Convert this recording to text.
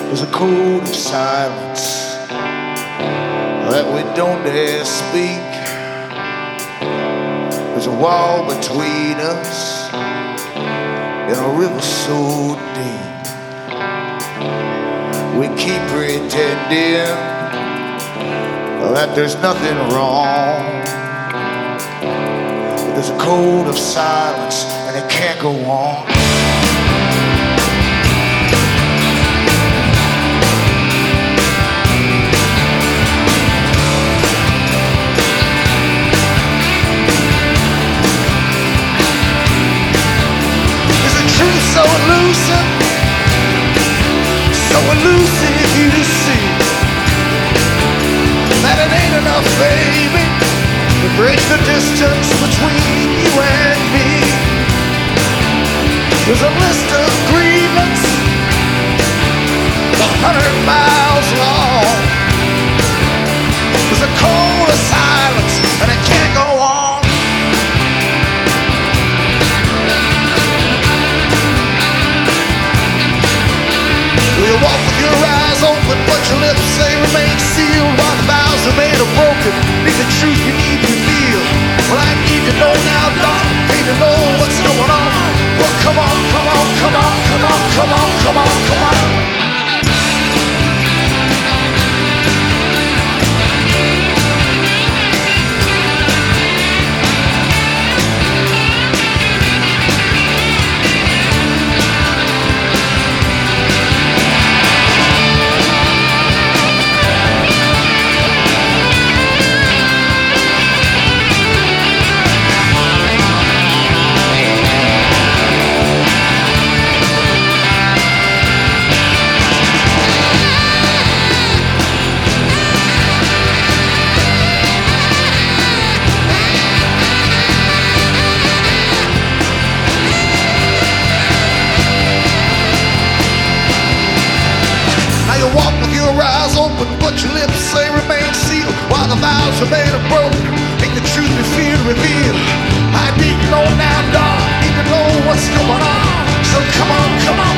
There's a code of silence that we don't dare speak. There's a wall between us and a river so deep. We keep pretending that there's nothing wrong. But there's a code of silence and it can't go on. So elusive, so elusive you see that it ain't enough, baby, to bridge the distance between you and me. There's a list of grievance 100 miles long. There's a code of silence and it can't go on. You walk with your eyes open, but your lips say remain sealed while the vows are made are broken. Need the truth you need to feel. Well, I need to know now, darling. Need to know what's going on. Well, come on, come on, come on, come on, come on, come on, come on. You walk with your eyes open, but your lips say remain sealed while the vows are made are broken. Make the truth be feared revealed. I need to know now, darling. Need to know what's going on. So come on, come on.